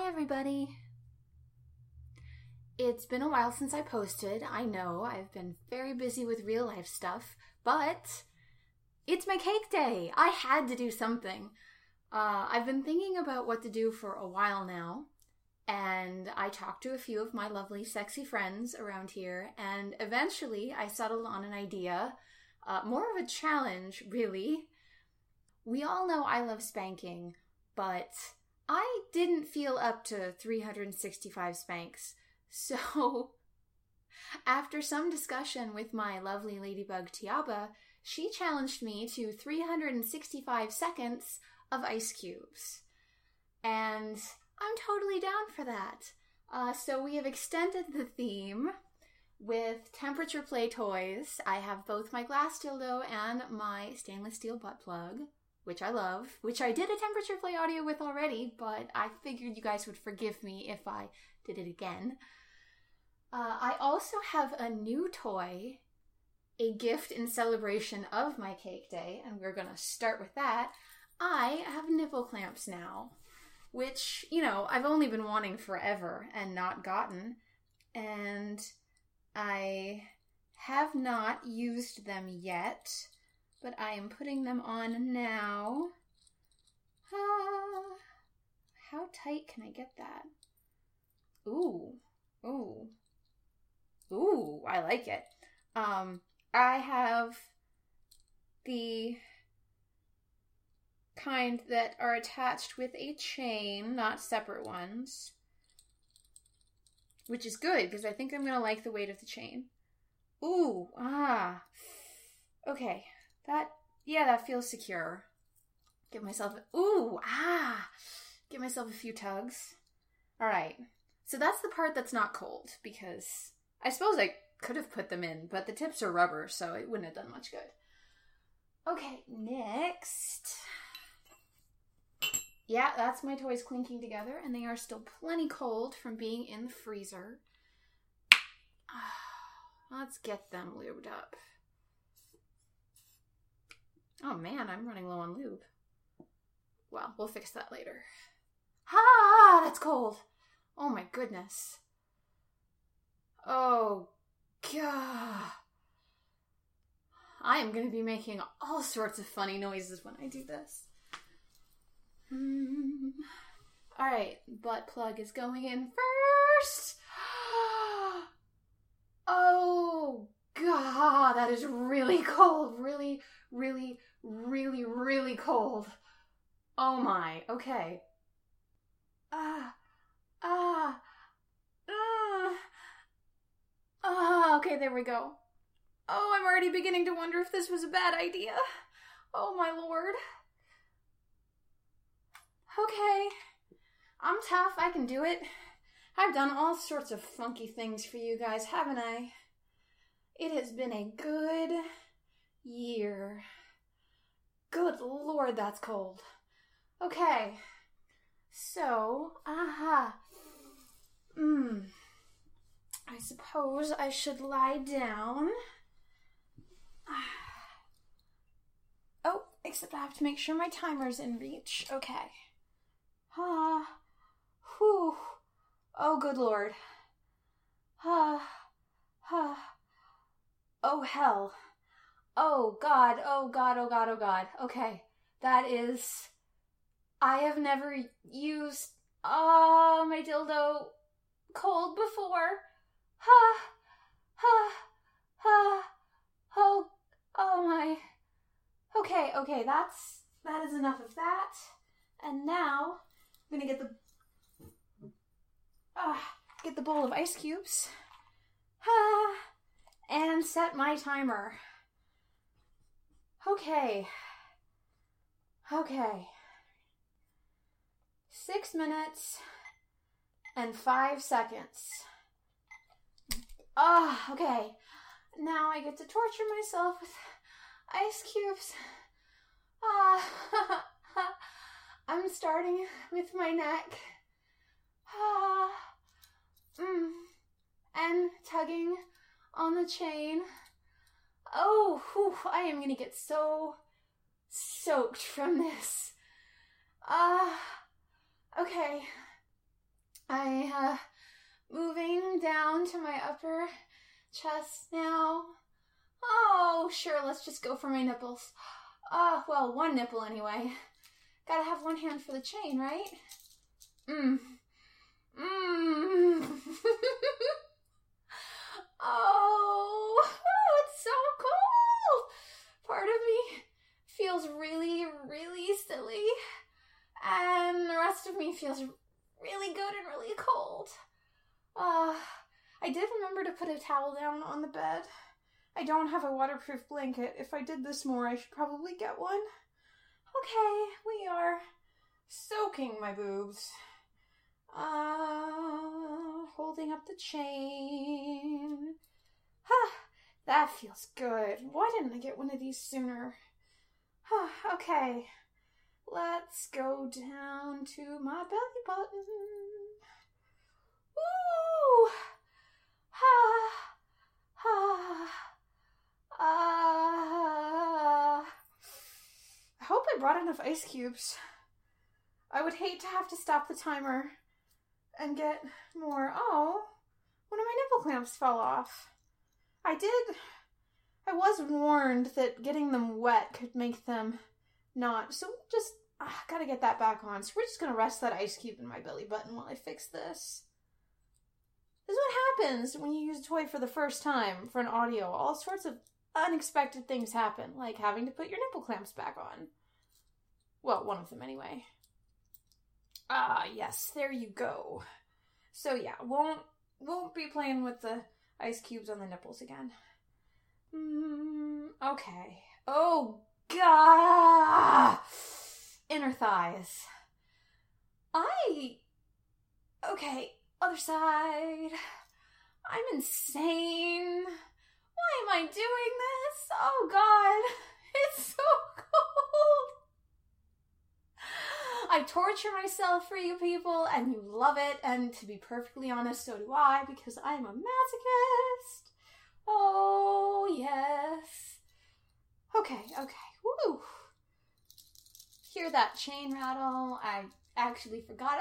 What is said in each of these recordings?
everybody. It's been a while since I posted. I know I've been very busy with real life stuff, but it's my cake day. I had to do something. I've been thinking about what to do for a while now, and I talked to a few of my lovely sexy friends around here, and eventually I settled on an idea, more of a challenge, really. We all know I love spanking, but I didn't feel up to 365 spanks. So, after some discussion with my lovely ladybug Tiaba, she challenged me to 365 seconds of ice cubes. And I'm totally down for that. So we have extended the theme with temperature play toys. I have both my glass dildo and my stainless steel butt plug, which I love, which I did a temperature play audio with already, but I figured you guys would forgive me if I did it again. I also have a new toy, a gift in celebration of my cake day, and we're gonna start with that. I have nipple clamps now, which, you know, I've only been wanting forever and not gotten, and I have not used them yet, but I am putting them on now. How tight can I get that? Ooh, I like it. I have the kind that are attached with a chain, not separate ones, which is good because I think I'm gonna like the weight of the chain. Okay. That feels secure. Give myself a few tugs. Alright. So that's the part that's not cold, because I suppose I could have put them in, but the tips are rubber, so it wouldn't have done much good. Okay, next. Yeah, that's my toys clinking together, and they are still plenty cold from being in the freezer. Let's get them lubed up. Oh man, I'm running low on lube. Well, we'll fix that later. That's cold. Oh my goodness. Oh god. I am going to be making all sorts of funny noises when I do this. Alright, butt plug is going in first. Oh god, that is really cold. Really, really, really, really cold. Oh my, okay. Okay, there we go. Oh, I'm already beginning to wonder if this was a bad idea. Oh my lord. Okay. I'm tough, I can do it. I've done all sorts of funky things for you guys, haven't I? It has been a good year. Good lord, that's cold. Okay. So, I suppose I should lie down. Oh, except I have to make sure my timer's in reach. Okay. Whew. Oh, good lord. Oh, hell. Oh, God. Oh, God. Oh, God. Oh, God. Okay. That is... I have never used my dildo cold before. Oh my. Okay, that is enough of that. And now I'm gonna get the bowl of ice cubes. And set my timer. Okay. 6 minutes and 5 seconds. Okay. Now I get to torture myself with ice cubes. I'm starting with my neck. And tugging on the chain. Oh, whew, I am gonna get so soaked from this. Okay. Moving down to my upper chest now. Oh, sure, let's just go for my nipples. Well, one nipple anyway. Gotta have one hand for the chain, right? Oh, it's so cold. Part of me feels really, really silly. And the rest of me feels really good and really cold. I did remember to put a towel down on the bed. I don't have a waterproof blanket. If I did this more, I should probably get one. Okay, we are soaking my boobs. Holding up the chain. That feels good. Why didn't I get one of these sooner? Okay, let's go down to my belly button. Woo! I hope I brought enough ice cubes. I would hate to have to stop the timer and get more. Oh, one of my nipple clamps fell off. I was warned that getting them wet could make them not. So just, gotta get that back on. So we're just gonna rest that ice cube in my belly button while I fix this. This is what happens when you use a toy for the first time for an audio. All sorts of unexpected things happen, like having to put your nipple clamps back on. Well, one of them anyway. Yes, there you go. So yeah, won't be playing with the ice cubes on the nipples again. Okay. Oh, God! Inner thighs. Okay, other side. I'm insane. Why am I doing this? Oh, God. It's so cold. I torture myself for you people, and you love it, and to be perfectly honest, so do I, because I'm a masochist. Oh, yes. Okay. Woo. Hear that chain rattle? I actually forgot.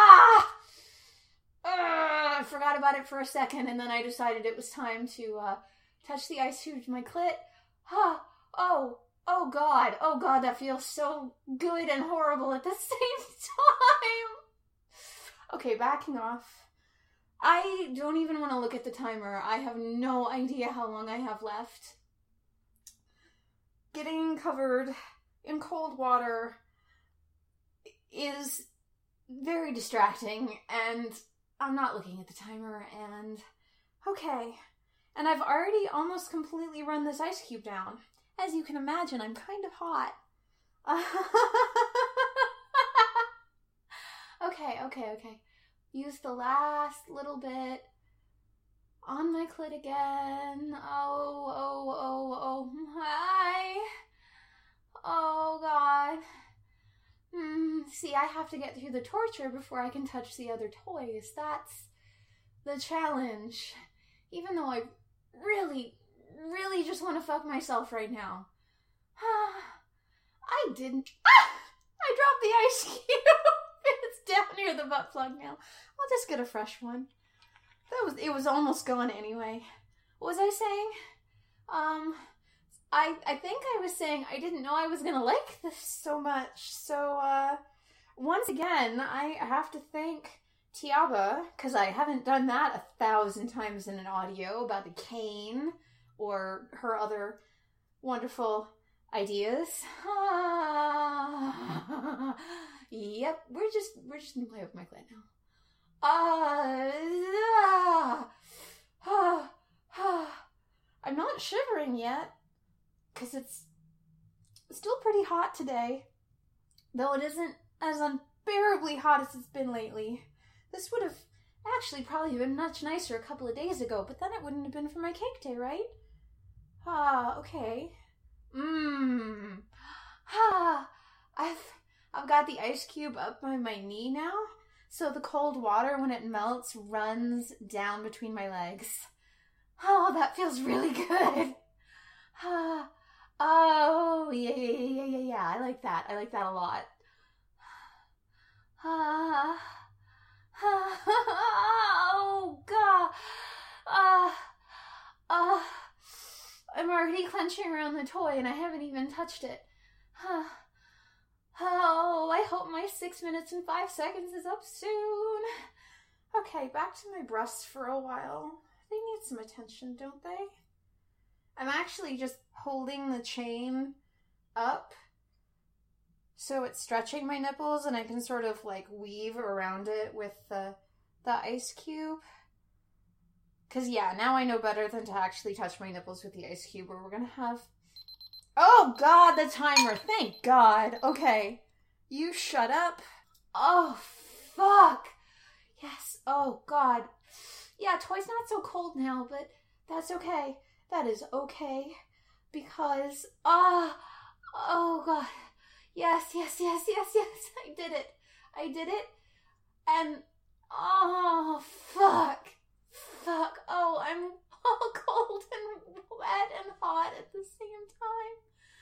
I forgot about it for a second, and then I decided it was time to touch the ice cube to my clit. Oh God, that feels so good and horrible at the same time. Okay, backing off. I don't even want to look at the timer. I have no idea how long I have left. Getting covered in cold water is very distracting, and I'm not looking at the timer, and okay. And I've already almost completely run this ice cube down. As you can imagine, I'm kind of hot. Okay. Use the last little bit on my clit again. Oh, hi. Oh, God. See, I have to get through the torture before I can touch the other toys. That's the challenge. Even though I really just want to fuck myself right now. I didn't. I dropped the ice cube. It's down near the butt plug now. I'll just get a fresh one. It was almost gone anyway. What was I saying? I think I was saying I didn't know I was gonna like this so much. So, once again, I have to thank Tiaba, because I haven't done that 1,000 times in an audio about the cane or her other wonderful ideas. Yep, we're just gonna play with my clit now. I'm not shivering yet, because it's still pretty hot today, though it isn't as unbearably hot as it's been lately. This would have actually probably been much nicer a couple of days ago, but then it wouldn't have been for my cake day, right? Okay. I've got the ice cube up by my knee now, so the cold water, when it melts, runs down between my legs. Oh, that feels really good. Oh, yeah. I like that a lot. munching around the toy and I haven't even touched it. Oh, I hope my 6 minutes and 5 seconds is up soon. Okay, back to my breasts for a while. They need some attention, don't they? I'm actually just holding the chain up so it's stretching my nipples and I can sort of like weave around it with the ice cube. Because yeah, now I know better than to actually touch my nipples with the ice cube, or we're gonna have... Oh god, the timer! Thank god! Okay. You shut up. Oh, fuck! Yes, oh god. Yeah, toy's not so cold now, but that's okay. That is okay. Because, oh god. Yes, I did it. And, oh, fuck. Oh, I'm all cold and wet and hot at the same time.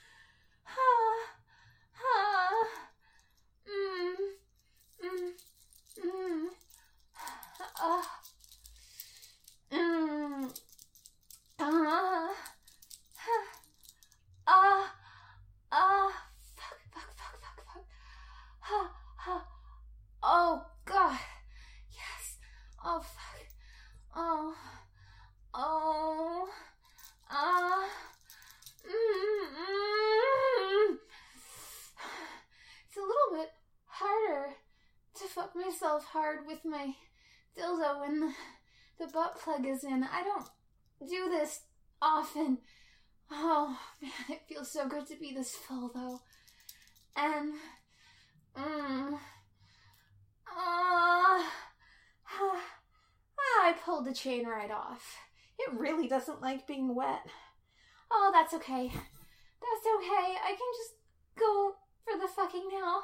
Fuck. Oh, God. Yes. Oh, fuck. It's a little bit harder to fuck myself hard with my dildo when the butt plug is in. I don't do this often. Oh, man, it feels so good to be this full, though. And, I pulled the chain right off. It really doesn't like being wet. Oh, that's okay. I can just go for the fucking now.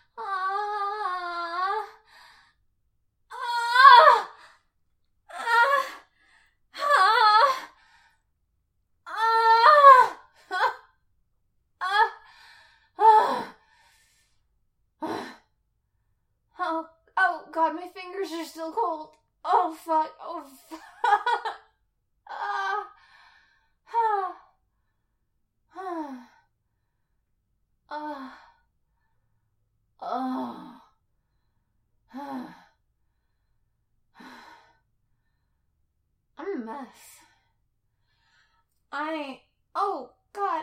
Oh god, my fingers are still cold. Oh fuck. I'm a mess. Oh god,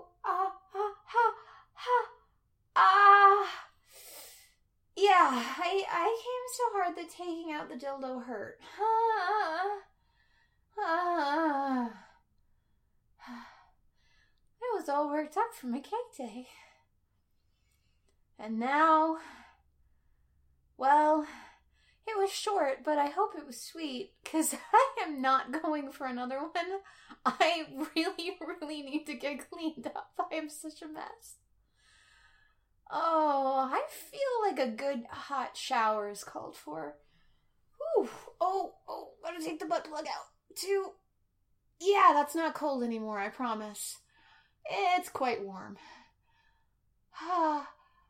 yeah, I came so hard that taking out the dildo hurt. I was all worked up for my cake day. And now, well, it was short, but I hope it was sweet, because I am not going for another one. I really need to get cleaned up. I am such a mess. Oh, I feel like a good hot shower is called for. Whew. Oh, gotta take the butt plug out, too. Yeah, that's not cold anymore, I promise. It's quite warm. I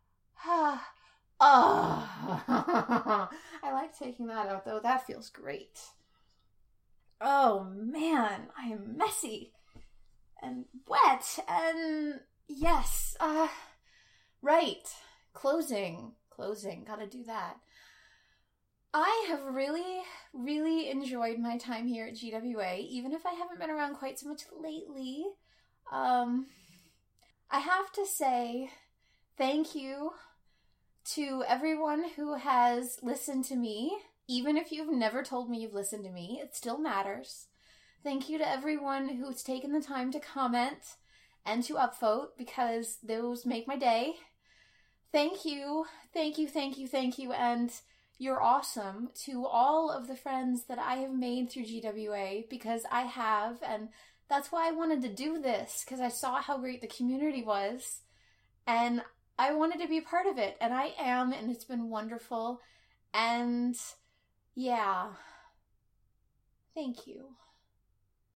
like taking that out, though. That feels great. Oh, man, I am messy and wet and yes, right. Closing. Gotta do that. I have really enjoyed my time here at GWA, even if I haven't been around quite so much lately. I have to say thank you to everyone who has listened to me. Even if you've never told me you've listened to me, it still matters. Thank you to everyone who's taken the time to comment and to upvote, because those make my day. Thank you, and you're awesome to all of the friends that I have made through GWA, because I have, and that's why I wanted to do this, because I saw how great the community was, and I wanted to be part of it, and I am, and it's been wonderful, and yeah, thank you.